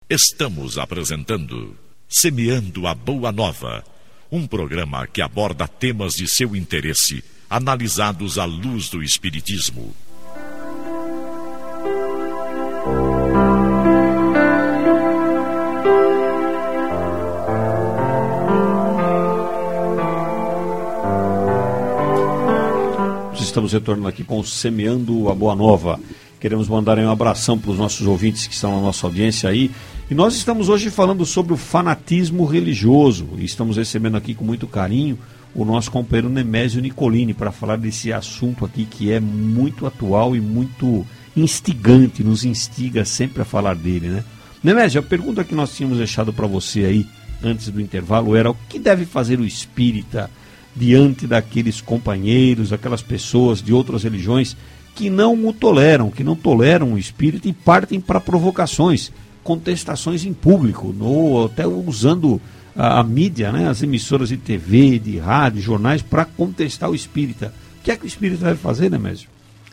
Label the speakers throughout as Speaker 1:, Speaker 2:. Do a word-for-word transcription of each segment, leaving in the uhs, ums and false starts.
Speaker 1: Estamos apresentando Semeando a Boa Nova, um programa que aborda temas de seu interesse, analisados à luz do Espiritismo.
Speaker 2: Estamos retornando aqui com o Semeando a Boa Nova. Queremos mandar um abração para os nossos ouvintes que estão na nossa audiência aí. E nós estamos hoje falando sobre o fanatismo religioso. E estamos recebendo aqui com muito carinho o nosso companheiro Nemésio Nicolini para falar desse assunto aqui que é muito atual e muito instigante, nos instiga sempre a falar dele, né? Nemésio, a pergunta que nós tínhamos deixado para você aí antes do intervalo era: o que deve fazer o espírita diante daqueles companheiros, aquelas pessoas de outras religiões que não o toleram, que não toleram o espírito e partem para provocações, contestações em público, ou até usando a, a mídia, né, as emissoras de T V, de rádio, jornais, para contestar o espírita. O que é que o espírita deve fazer, Nemésio?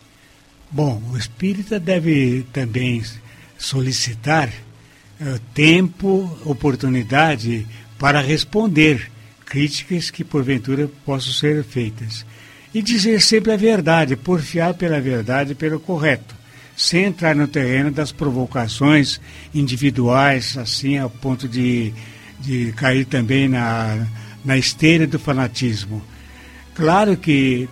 Speaker 3: Bom, o espírita deve também solicitar uh, tempo, oportunidade para responder críticas que porventura possam ser feitas. E dizer sempre a verdade, porfiar pela verdade e pelo correto, sem entrar no terreno das provocações individuais, assim, ao ponto de, de cair também na, na esteira do fanatismo. Claro que,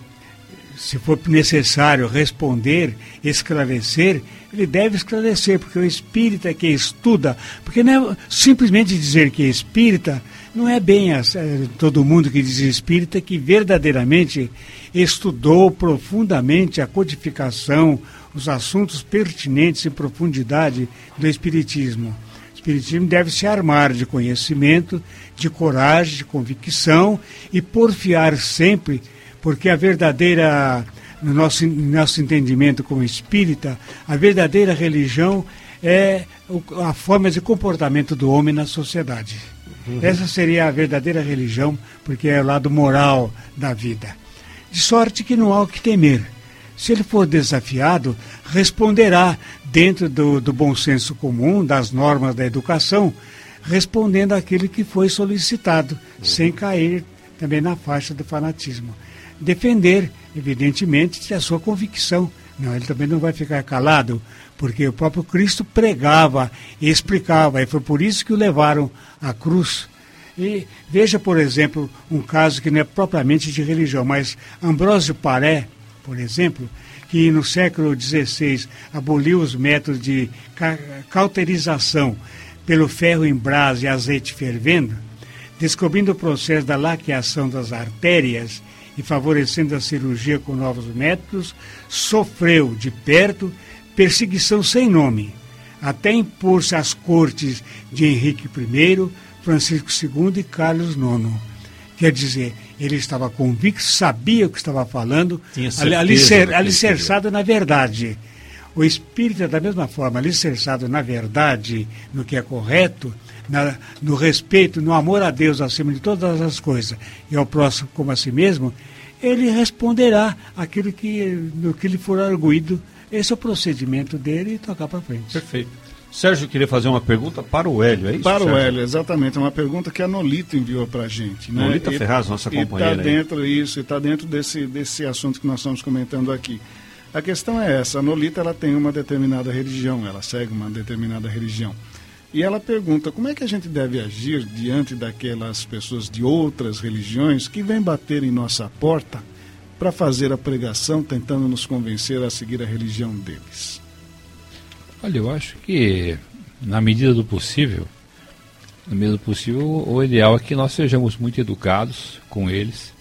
Speaker 3: se for necessário responder, esclarecer, ele deve esclarecer, porque o espírita que estuda, porque não é simplesmente dizer que é espírita, não é bem as, é, todo mundo que diz espírita que verdadeiramente estudou profundamente a codificação, os assuntos pertinentes em profundidade do espiritismo. O espiritismo deve se armar de conhecimento, de coragem, de convicção e porfiar sempre, porque a verdadeira, no nosso, nosso entendimento como espírita, a verdadeira religião é a forma de comportamento do homem na sociedade. Uhum. Essa seria a verdadeira religião, porque é o lado moral da vida. De sorte que não há o que temer. Se ele for desafiado, responderá dentro do, do bom senso comum, das normas da educação, respondendo àquilo que foi solicitado, uhum. sem cair também na faixa do fanatismo. Defender, evidentemente, a sua convicção. Não, ele também não vai ficar calado, porque o próprio Cristo pregava e explicava, e foi por isso que o levaram à cruz. E veja, por exemplo, um caso que não é propriamente de religião, mas Ambrósio Paré, por exemplo, que no século dezesseis aboliu os métodos de ca- cauterização pelo ferro em brasa e azeite fervendo, descobrindo o processo da laqueação das artérias e favorecendo a cirurgia com novos métodos, sofreu de perto perseguição sem nome, até impor-se às cortes de Henrique I, Francisco segundo e Carlos nono. Quer dizer, ele estava convicto, sabia o que estava falando, alicer, alicerçado na verdade. O espírita, da mesma forma, alicerçado na verdade, no que é correto, na, no respeito, no amor a Deus acima de todas as coisas e ao próximo como a si mesmo, ele responderá aquilo que, no que lhe for arguído. Esse é o procedimento dele e tocar para frente.
Speaker 2: Perfeito. Sérgio queria fazer uma pergunta para o Hélio, é isso?
Speaker 4: Para
Speaker 2: Sérgio?
Speaker 4: o Hélio, exatamente. É uma pergunta que a Nolita enviou para a gente. Né?
Speaker 2: Nolita e, Ferraz, nossa companheira.
Speaker 4: Está dentro isso, está dentro desse, desse assunto que nós estamos comentando aqui. A questão é essa: a Nolita ela tem uma determinada religião, ela segue uma determinada religião. E ela pergunta como é que a gente deve agir diante daquelas pessoas de outras religiões que vêm bater em nossa porta para fazer a pregação, tentando nos convencer a seguir a religião deles.
Speaker 5: Olha, eu acho que na medida do possível, na medida do possível, o ideal é que nós sejamos muito educados com eles,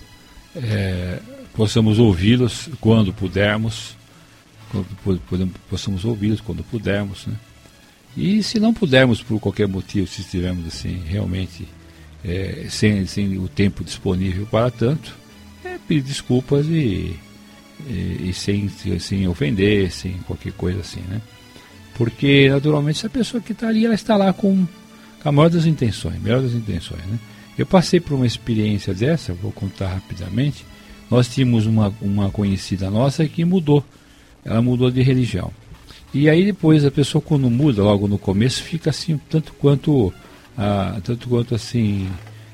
Speaker 5: é, possamos ouvi-los quando pudermos, quando podemos, possamos ouvi-los quando pudermos, né? E se não pudermos por qualquer motivo, se estivermos assim realmente é, sem, sem o tempo disponível para tanto, é pedir desculpas e, e, e sem, sem ofender, sem qualquer coisa assim, né? Porque naturalmente essa pessoa que está ali, ela está lá com, com a maior das intenções, melhor das intenções, né? Eu passei por uma experiência dessa, vou contar rapidamente. Nós tínhamos uma, uma conhecida nossa que mudou, ela mudou de religião. E aí depois a pessoa, quando muda logo no começo, fica assim, tanto quanto, ah, tanto quanto assim,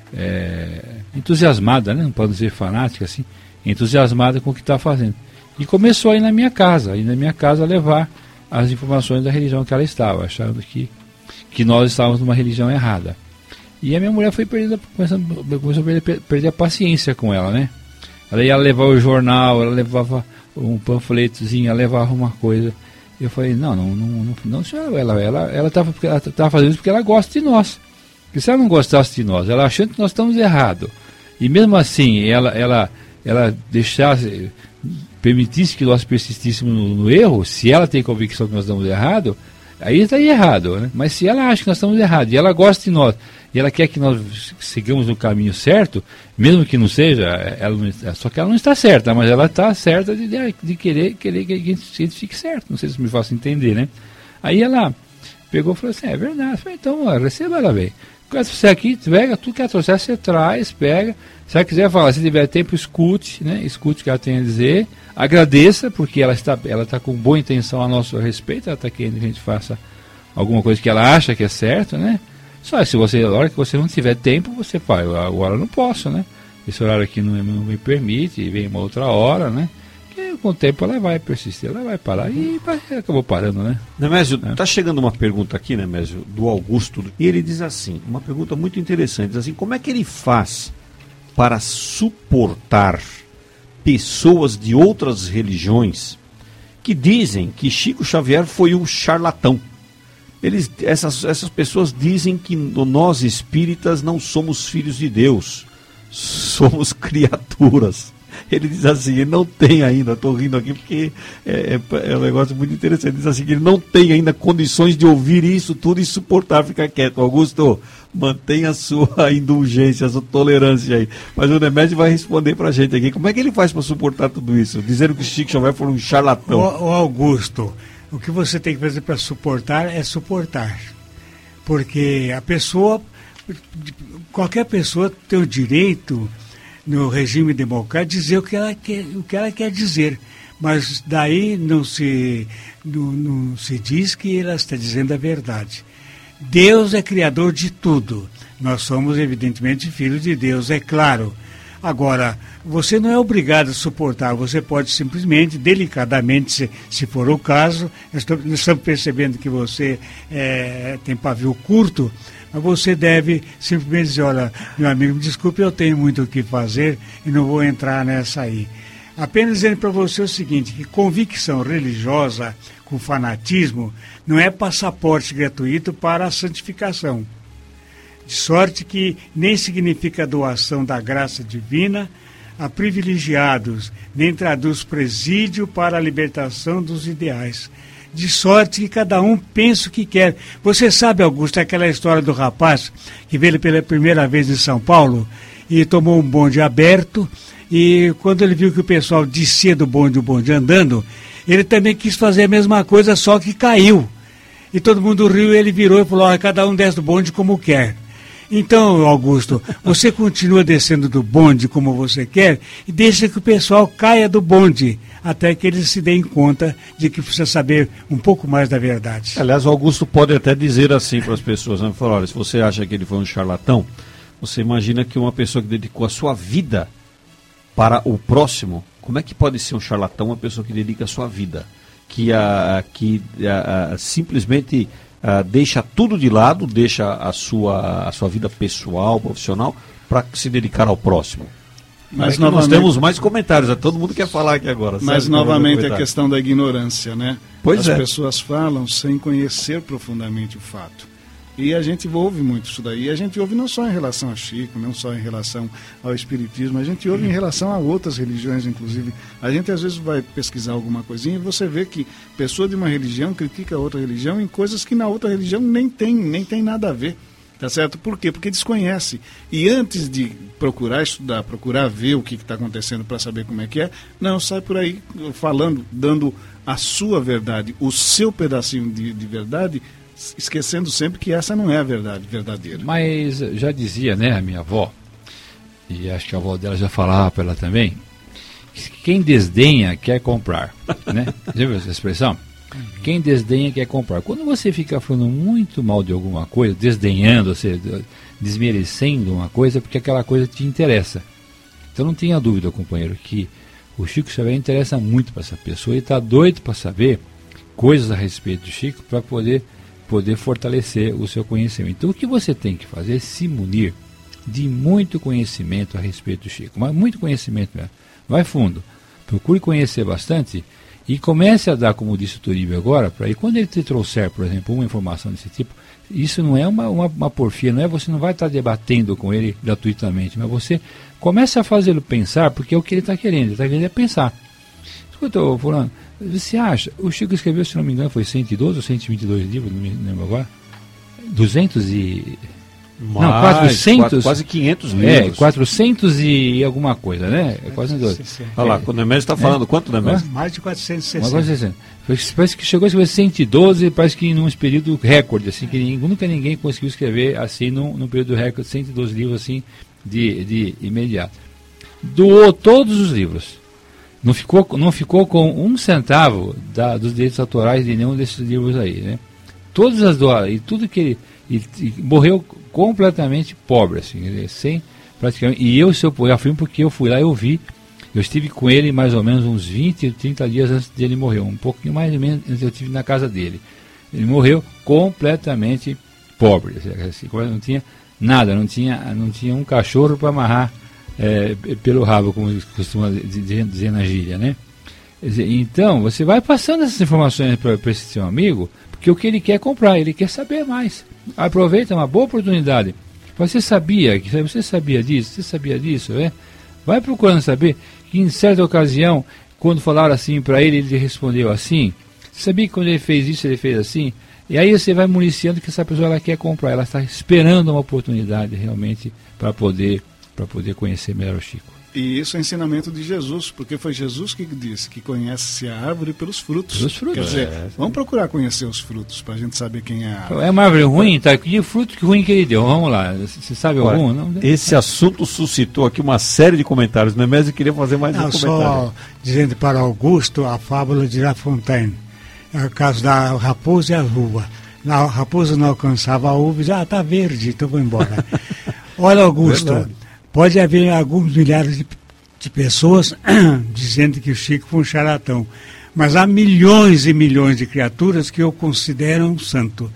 Speaker 5: é, entusiasmada, né? Não pode dizer fanática, assim, entusiasmada com o que está fazendo. E começou aí na minha casa, aí na minha casa a levar as informações da religião que ela estava, achando que, que nós estávamos numa religião errada. E a minha mulher foi perdendo, começando, começou a perder, perder a paciência com ela, né? Ela ia levar o jornal, ela levava um panfletozinho, ela levava uma coisa. Eu falei, não, não, não, não, não senhora, ela ela ela estava ela tava fazendo isso porque ela gosta de nós. Porque se ela não gostasse de nós, ela achando que nós estamos errados, e mesmo assim ela, ela, ela deixasse, permitisse que nós persistíssemos no, no erro, se ela tem convicção que nós estamos errados, aí está errado, né? Mas se ela acha que nós estamos errados, e ela gosta de nós, e ela quer que nós sigamos no caminho certo, mesmo que não seja, ela não, só que ela não está certa, mas ela está certa de, de querer, querer que a gente, a gente fique certo. Não sei se me faço entender, né? Aí ela pegou e falou assim, é verdade. Eu falei, então, ó, receba ela bem. Quando você aqui, pega, tudo que ela trouxer, você traz, pega. Se ela quiser falar, se tiver tempo, escute, né? Escute o que ela tem a dizer. Agradeça, porque ela está, ela está com boa intenção a nosso respeito, ela está querendo que a gente faça alguma coisa que ela acha que é certo, né? Só se você, na hora que você não tiver tempo, você fala, agora eu não posso, né? Esse horário aqui não, não me permite, e vem uma outra hora, né? Que com o tempo ela vai persistir, ela vai parar e vai, acabou parando, né?
Speaker 2: Nemésio,
Speaker 5: é.
Speaker 2: Tá chegando uma pergunta aqui, Nemésio, do Augusto, e ele diz assim, uma pergunta muito interessante, diz assim, como é que ele faz para suportar pessoas de outras religiões que dizem que Chico Xavier foi um charlatão? Eles, essas, essas pessoas dizem que nós espíritas não somos filhos de Deus, somos criaturas. Ele diz assim, ele não tem ainda, estou rindo aqui porque é, é, é um negócio muito interessante, ele diz assim que ele não tem ainda condições de ouvir isso tudo e suportar, ficar quieto. Augusto, mantenha a sua indulgência, a sua tolerância aí. Mas o Nemésio vai responder para a gente aqui, como é que ele faz para suportar tudo isso? Dizendo que Chico Xavier foi um charlatão.
Speaker 3: O, o Augusto, o que você tem que fazer para suportar é suportar. Porque a pessoa, qualquer pessoa tem o direito, no regime democrático, dizer o que ela quer, o que ela quer dizer. Mas daí não se, não, não se diz que ela está dizendo a verdade. Deus é criador de tudo. Nós somos, evidentemente, filhos de Deus, é claro. Agora, você não é obrigado a suportar, você pode simplesmente, delicadamente, se, se for o caso, estou, estamos percebendo que você é, tem pavio curto, mas você deve simplesmente dizer, olha, meu amigo, me desculpe, eu tenho muito o que fazer e não vou entrar nessa aí. Apenas dizendo para você o seguinte, que convicção religiosa com fanatismo não é passaporte gratuito para a santificação. De sorte que nem significa doação da graça divina a privilegiados, nem traduz presídio para a libertação dos ideais. De sorte que cada um pensa o que quer. Você sabe, Augusto, aquela história do rapaz que veio pela primeira vez em São Paulo e tomou um bonde aberto e quando ele viu que o pessoal descia do bonde, o bonde andando, ele também quis fazer a mesma coisa, só que caiu. E todo mundo riu e ele virou e falou, olha, cada um desce do bonde como quer. Então, Augusto, você continua descendo do bonde como você quer e deixa que o pessoal caia do bonde, até que eles se deem conta de que precisa saber um pouco mais da verdade.
Speaker 2: Aliás, o Augusto pode até dizer assim para as pessoas, né? Falar, olha, se você acha que ele foi um charlatão, você imagina que uma pessoa que dedicou a sua vida para o próximo, como é que pode ser um charlatão uma pessoa que dedica a sua vida? Que, a, que a, a, simplesmente... Uh, deixa tudo de lado, deixa a sua, a sua vida pessoal, profissional, para se dedicar ao próximo. Mas é novamente... nós temos mais comentários, todo mundo quer falar aqui agora.
Speaker 4: Mas novamente a questão da ignorância, né?
Speaker 2: Pois
Speaker 4: As
Speaker 2: é.
Speaker 4: pessoas falam sem conhecer profundamente o fato. E a gente ouve muito isso daí. E a gente ouve não só em relação a Chico, não só em relação ao Espiritismo, a gente ouve em relação a outras religiões, inclusive. A gente às vezes vai pesquisar alguma coisinha e você vê que pessoa de uma religião critica outra religião em coisas que na outra religião nem tem, nem tem nada a ver. Tá certo? Por quê? Porque desconhece. E antes de procurar estudar, procurar ver o que está acontecendo para saber como é que é, não, sai por aí falando, dando a sua verdade, o seu pedacinho de, de verdade, esquecendo sempre que essa não é a verdade verdadeira.
Speaker 5: Mas já dizia, né, a minha avó, e acho que a avó dela já falava para ela também, que quem desdenha quer comprar, né? Já viu essa expressão? Quem desdenha quer comprar. Quando você fica falando muito mal de alguma coisa, desdenhando, ou seja, desmerecendo uma coisa, porque aquela coisa te interessa. Então não tenha dúvida, companheiro, que o Chico Xavier interessa muito para essa pessoa e está doido para saber coisas a respeito do Chico para poder, poder fortalecer o seu conhecimento. Então o que você tem que fazer é se munir de muito conhecimento a respeito do Chico, mas muito conhecimento mesmo. Vai fundo, procure conhecer bastante e comece a dar, como disse o Toribio agora, para aí quando ele te trouxer, por exemplo, uma informação desse tipo, isso não é uma, uma, uma porfia, não é, você não vai estar debatendo com ele gratuitamente, mas você começa a fazê-lo pensar, porque é o que ele está querendo, ele está querendo é pensar. Escuta, fulano, você acha, o Chico escreveu, se não me engano, foi cento e doze ou cento e vinte e dois livros, não me lembro agora, duzentos e...
Speaker 2: Mais,
Speaker 5: não, quatrocentos,
Speaker 2: quase quinhentos livros.
Speaker 5: É, quatrocentos e alguma coisa, né? É quase doze.
Speaker 2: Olha lá, quando o Nemésio está falando, é. Quanto, Nemésio?
Speaker 3: Mais de quatrocentos e sessenta.
Speaker 5: Parece que chegou a escrever cento e doze, parece que num período recorde, assim, que ninguém, nunca ninguém conseguiu escrever assim num, num período recorde, cento e doze livros assim, de, de imediato. Doou todos os livros. Não ficou, não ficou com um centavo da, dos direitos autorais de nenhum desses livros aí, né? Todas as doadas, e tudo que ele... E, e morreu completamente pobre, assim, sem praticamente. E eu, se eu, eu afirmo porque eu fui lá e eu vi, eu estive com ele mais ou menos uns vinte, trinta dias antes dele morrer, um pouquinho mais ou menos eu estive na casa dele. Ele morreu completamente pobre, assim, não tinha nada, não tinha, não tinha um cachorro para amarrar é, pelo rabo, como costuma dizer na gíria, né? Então, você vai passando essas informações para esse seu amigo, porque o que ele quer é comprar, ele quer saber mais. Aproveita uma boa oportunidade. Você sabia, você sabia disso, você sabia disso, é? Vai procurando saber que em certa ocasião, quando falaram assim para ele, ele respondeu assim. Você sabia que quando ele fez isso, ele fez assim? E aí você vai municiando que essa pessoa ela quer comprar, ela está esperando uma oportunidade realmente para poder, para poder conhecer melhor o Chico.
Speaker 4: E isso é ensinamento de Jesus, porque foi Jesus que disse que conhece a árvore pelos frutos.
Speaker 5: Pelos frutos.
Speaker 4: Quer dizer,
Speaker 5: é,
Speaker 4: vamos procurar conhecer os frutos para a gente saber quem é a árvore.
Speaker 5: É uma árvore ruim, tá? Que fruto que ruim que ele deu? Vamos lá, você sabe
Speaker 2: Olha,
Speaker 5: algum? Não?
Speaker 2: Esse assunto suscitou aqui uma série de comentários. O Nemésio queria fazer mais
Speaker 3: Não,
Speaker 2: um comentário.
Speaker 3: Só dizendo para Augusto a fábula de La Fontaine, é o caso da raposa e a uva. A raposa não alcançava a uva e dizia, ah, está verde, então vou embora. Olha, Augusto, verdade. Pode haver alguns milhares de de pessoas dizendo que o Chico foi um charlatão. Mas há milhões e milhões de criaturas que o consideram santo.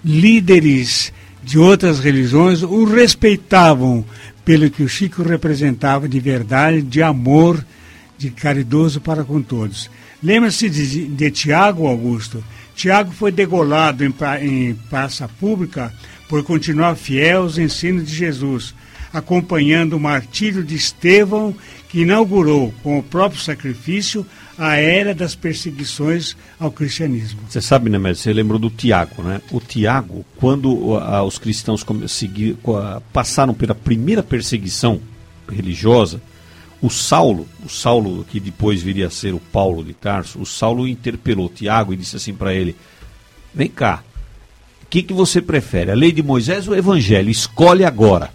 Speaker 3: Líderes de outras religiões o respeitavam pelo que o Chico representava de verdade, de amor, de caridoso para com todos. Lembra-se de, de Tiago, Augusto? Tiago foi degolado em, em praça pública por continuar fiel aos ensinos de Jesus, acompanhando o martírio de Estevão, que inaugurou, com o próprio sacrifício, a era das perseguições ao cristianismo.
Speaker 2: Você sabe, né, Médio? Você lembrou do Tiago, né? O Tiago, quando a, os cristãos segui, a, passaram pela primeira perseguição religiosa, o Saulo, o Saulo que depois viria a ser o Paulo de Tarso, o Saulo interpelou Tiago e disse assim para ele, vem cá, o que, que você prefere, a lei de Moisés ou o evangelho? Escolhe agora.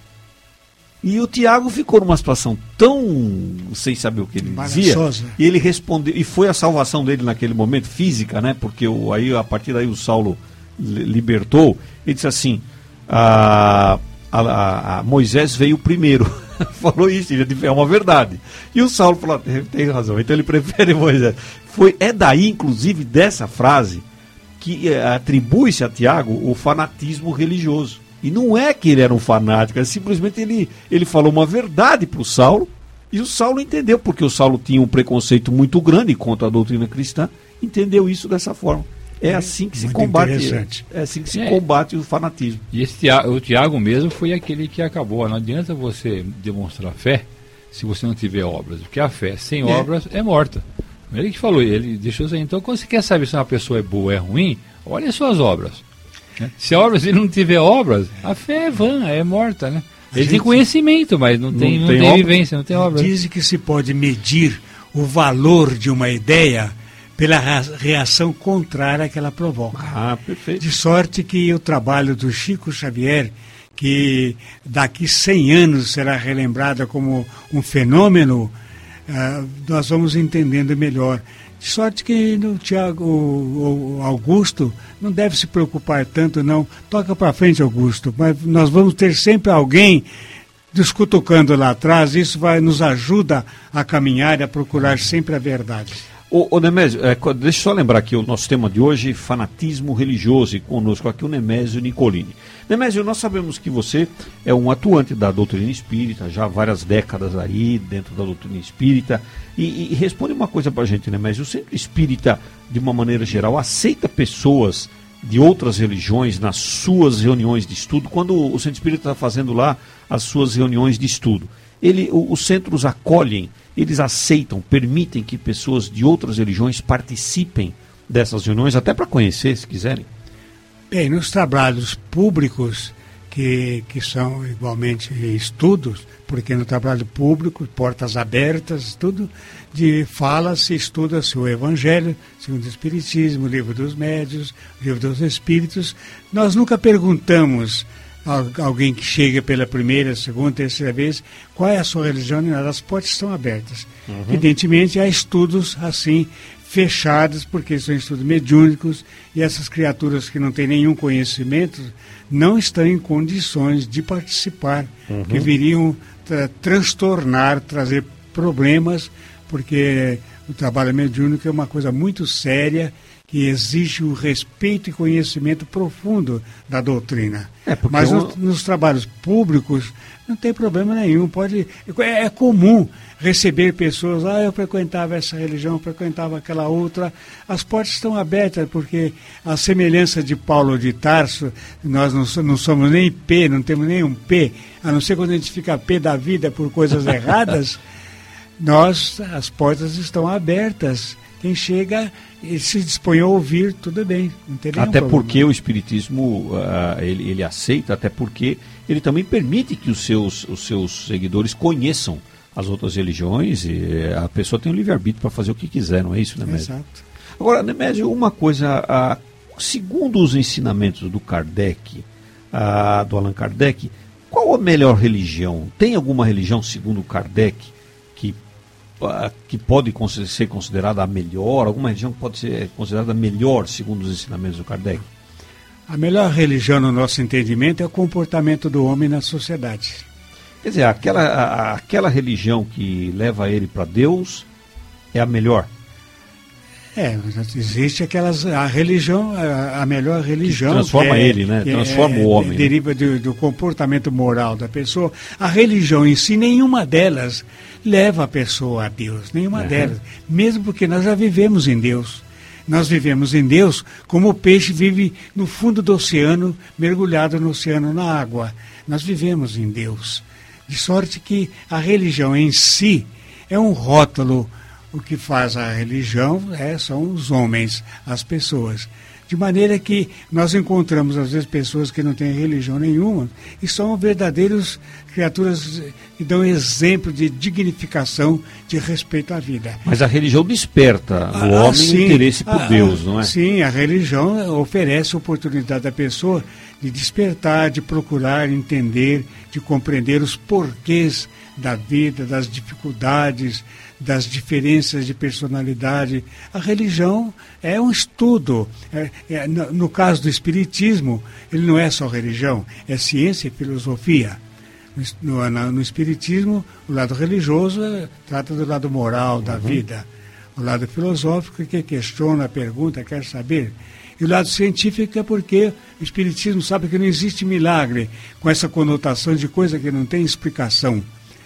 Speaker 2: E o Tiago ficou numa situação tão sem saber o que ele dizia, e ele respondeu, e foi a salvação dele naquele momento, física, né? Porque o, aí, a partir daí o Saulo libertou, ele disse assim, a, a, a Moisés veio primeiro, falou isso, é uma verdade. E o Saulo falou, tem razão, então ele prefere Moisés. Foi, é daí, inclusive, dessa frase, que é, atribui-se a Tiago o fanatismo religioso. E não é que ele era um fanático, é simplesmente ele, ele falou uma verdade para o Saulo, e o Saulo entendeu, porque o Saulo tinha um preconceito muito grande contra a doutrina cristã, entendeu isso dessa forma. É assim que se muito combate, é assim que se é. combate o fanatismo.
Speaker 5: E esse Tiago, o Tiago mesmo foi aquele que acabou. Não adianta você demonstrar fé se você não tiver obras, porque a fé sem é. obras é morta. Ele que falou, ele deixou assim, então quando você quer saber se uma pessoa é boa ou é ruim, olha as suas obras. Se a obra, se ele não tiver obras, a fé é vã, é morta, né? Ele tem conhecimento, mas não tem, não tem, não tem vivência, não tem obra.
Speaker 3: Dizem que se pode medir o valor de uma ideia pela reação contrária que ela provoca.
Speaker 2: Ah, perfeito.
Speaker 3: De sorte que o trabalho do Chico Xavier, que daqui cem anos será relembrado como um fenômeno, uh, nós vamos entendendo melhor. De sorte que no Tiago, o, o Augusto não deve se preocupar tanto, não. Toca para frente, Augusto, mas nós vamos ter sempre alguém nos cutucando lá atrás, isso vai, nos ajuda a caminhar e a procurar sempre a verdade.
Speaker 2: Ô, ô Nemésio, é, deixa eu só lembrar aqui o nosso tema de hoje, fanatismo religioso, e conosco aqui o Nemésio Nicolini. Nemésio, nós sabemos que você é um atuante da doutrina espírita, já há várias décadas aí dentro da doutrina espírita, e, e responde uma coisa pra gente, Nemésio, o centro espírita, de uma maneira geral, aceita pessoas de outras religiões nas suas reuniões de estudo, quando o centro espírita está fazendo lá as suas reuniões de estudo? Ele, o, os centros acolhem, eles aceitam, permitem que pessoas de outras religiões participem dessas reuniões, até para conhecer, se quiserem?
Speaker 3: Bem, nos trabalhos públicos, que, que são igualmente estudos, porque no trabalho público, portas abertas, tudo, de fala-se, estuda-se o Evangelho, segundo o Espiritismo, o Livro dos Médiuns, o Livro dos Espíritos. Nós nunca perguntamos a alguém que chega pela primeira, segunda, terceira vez, qual é a sua religião, as portas estão abertas. Uhum. Evidentemente, há estudos assim, fechados, porque são estudos mediúnicos, e essas criaturas que não têm nenhum conhecimento não estão em condições de participar, uhum. que viriam tra transtornar, trazer problemas, porque o trabalho mediúnico é uma coisa muito séria, que exige o respeito e conhecimento profundo da doutrina. É Mas eu... nos, nos trabalhos públicos não tem problema nenhum. Pode, é, é comum receber pessoas, ah, eu frequentava essa religião, eu frequentava aquela outra. As portas estão abertas, porque a semelhança de Paulo de Tarso, nós não, não somos nem P, não temos nem um P, a não ser quando a gente fica P da vida por coisas erradas, nós, as portas estão abertas. Quem chega e se dispõe a ouvir, tudo bem, não tem nenhum
Speaker 2: Até
Speaker 3: problema.
Speaker 2: Porque o Espiritismo, uh, ele, ele aceita, até porque ele também permite que os seus, os seus seguidores conheçam as outras religiões, e a pessoa tem o livre-arbítrio para fazer o que quiser, não é isso, Nemésio?
Speaker 3: Exato.
Speaker 2: Agora, Nemésio, uma coisa, uh, segundo os ensinamentos do Kardec, uh, do Allan Kardec, qual a melhor religião? Tem alguma religião, segundo o Kardec, que que pode ser considerada a melhor, alguma religião que pode ser considerada a melhor, segundo os ensinamentos do Kardec?
Speaker 3: A melhor religião, no nosso entendimento, é o comportamento do homem na sociedade.
Speaker 2: Quer dizer, aquela, a, aquela religião que leva ele para Deus é a melhor?
Speaker 3: É, existe aquelas, a religião, a, a melhor religião...
Speaker 2: Que transforma
Speaker 3: que é,
Speaker 2: ele, né? Transforma
Speaker 3: é,
Speaker 2: o homem.
Speaker 3: Deriva do, do comportamento moral da pessoa. A religião em si, nenhuma delas leva a pessoa a Deus, nenhuma uhum. delas. Mesmo porque nós já vivemos em Deus. Nós vivemos em Deus como o peixe vive no fundo do oceano, mergulhado no oceano, na água. Nós vivemos em Deus. De sorte que a religião em si é um rótulo. O que faz a religião é, são os homens, as pessoas. De maneira que nós encontramos, às vezes, pessoas que não têm religião nenhuma e são verdadeiras criaturas que dão exemplo de dignificação, de respeito à vida.
Speaker 2: Mas a religião desperta no ah, homem sim, o interesse por ah, Deus, não é?
Speaker 3: Sim, a religião oferece a oportunidade à pessoa de despertar, de procurar entender, de compreender os porquês da vida, das dificuldades, das diferenças de personalidade. A religião é um estudo. É, é, no, no caso do Espiritismo, ele não é só religião, é ciência e filosofia. No, no, no Espiritismo, o lado religioso é, trata do lado moral da uhum. vida. O lado filosófico que questiona, pergunta, quer saber. E o lado científico é porque o Espiritismo sabe que não existe milagre, com essa conotação de coisa que não tem explicação.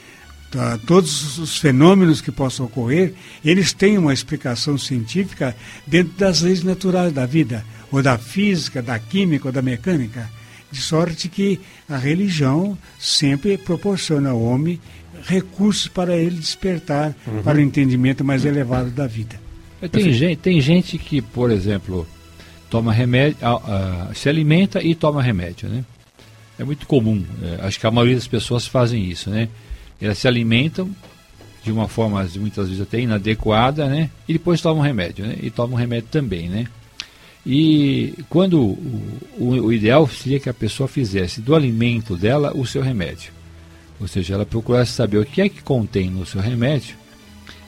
Speaker 3: Todos os fenômenos que possam ocorrer, eles têm uma explicação científica dentro das leis naturais da vida, ou da física, da química, ou da mecânica, de sorte que a religião sempre proporciona ao homem recursos para ele despertar uhum. para o entendimento mais elevado da vida.
Speaker 5: Tem gente, tem gente que, por exemplo, toma remédio, uh, uh, se alimenta e toma remédio, né? É muito comum, uh, acho que a maioria das pessoas fazem isso, né? Elas se alimentam de uma forma, muitas vezes até inadequada, né? E depois tomam remédio, né? E tomam remédio também, né? E quando o, o, o ideal seria que a pessoa fizesse do alimento dela o seu remédio. Ou seja, ela procurasse saber o que é que contém no seu remédio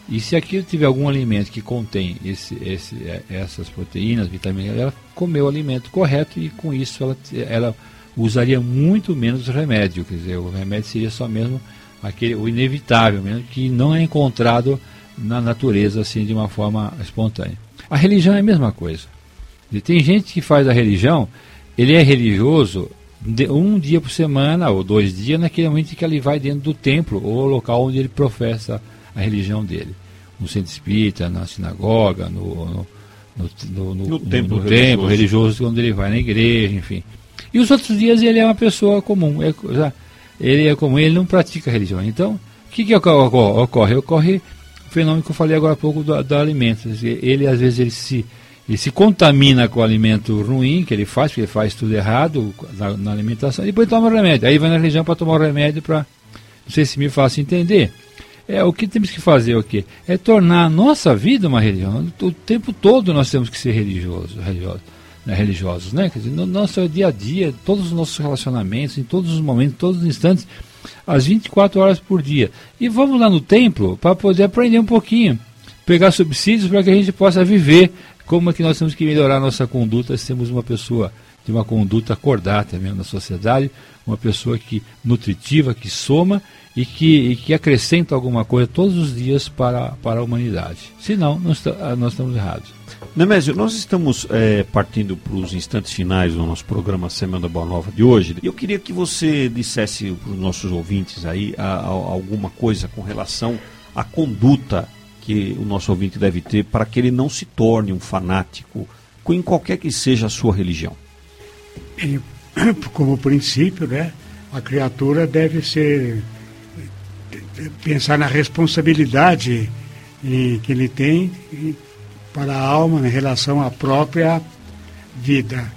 Speaker 5: E se aquilo tiver algum alimento que contém esse, esse, essas proteínas, vitaminas, ela comeu o alimento correto e com isso ela, ela usaria muito menos remédio. Quer dizer, o remédio seria só mesmo aquele, o inevitável, mesmo que não é encontrado na natureza assim de uma forma espontânea. A religião é a mesma coisa. E tem gente que faz a religião, ele é religioso de um dia por semana ou dois dias naquele momento que ele vai dentro do templo ou local onde ele professa a religião dele, no centro espírita, na sinagoga, no, no, no, no, no, no templo, no, no religioso. templo religioso, onde ele vai na igreja, enfim. E os outros dias ele é uma pessoa comum, é, ele é comum, ele não pratica religião. Então, o que, que ocorre? Ocorre, ocorre o fenômeno que eu falei agora há pouco do, do alimento. Ele, às vezes, ele se, ele se contamina com o alimento ruim que ele faz, porque ele faz tudo errado na, na alimentação, e depois toma o remédio. Aí vai na religião para tomar o remédio para, não sei se me faço entender. É, o que temos que fazer o quê? É tornar a nossa vida uma religião. O tempo todo nós temos que ser religiosos, religiosos, né? religiosos, né? Quer dizer, no nosso dia a dia, todos os nossos relacionamentos, em todos os momentos, em todos os instantes, às vinte e quatro horas por dia. E vamos lá no templo para poder aprender um pouquinho, pegar subsídios para que a gente possa viver como é que nós temos que melhorar a nossa conduta se temos uma pessoa de uma conduta acordada mesmo na sociedade, uma pessoa que nutritiva, que soma e que, e que acrescenta alguma coisa todos os dias para, para a humanidade. Senão, nós, nós estamos errados.
Speaker 2: Nemésio, nós estamos é, partindo para os instantes finais do nosso programa Semana Boa Nova de hoje. Eu queria que você dissesse para os nossos ouvintes aí a, a, alguma coisa com relação à conduta que o nosso ouvinte deve ter para que ele não se torne um fanático em qualquer que seja a sua religião.
Speaker 3: E, como princípio, né, a criatura deve ser pensar na responsabilidade e, que ele tem e, para a alma em relação à própria vida.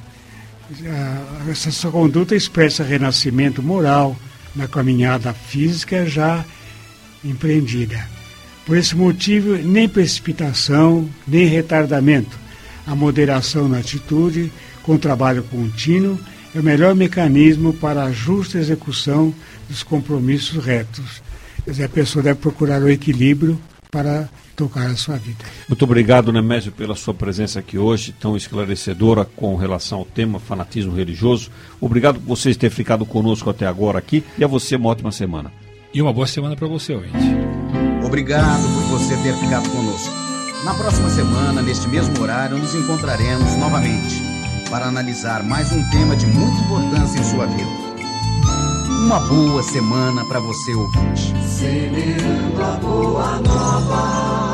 Speaker 3: A, essa conduta expressa renascimento moral na caminhada física já empreendida. Por esse motivo, nem precipitação, nem retardamento. A moderação na atitude, com trabalho contínuo, é o melhor mecanismo para a justa execução dos compromissos retos. Quer dizer, a pessoa deve procurar o equilíbrio para tocar a sua vida.
Speaker 2: Muito obrigado, Nemésio, pela sua presença aqui hoje, tão esclarecedora com relação ao tema fanatismo religioso. Obrigado por vocês terem ficado conosco até agora aqui e a você uma ótima semana.
Speaker 5: E uma boa semana para você, ouvinte.
Speaker 6: Obrigado por você ter ficado conosco. Na próxima semana, neste mesmo horário, nos encontraremos novamente para analisar mais um tema de muita importância em sua vida. Uma boa semana para você, ouvinte.
Speaker 7: Semeando a boa nova.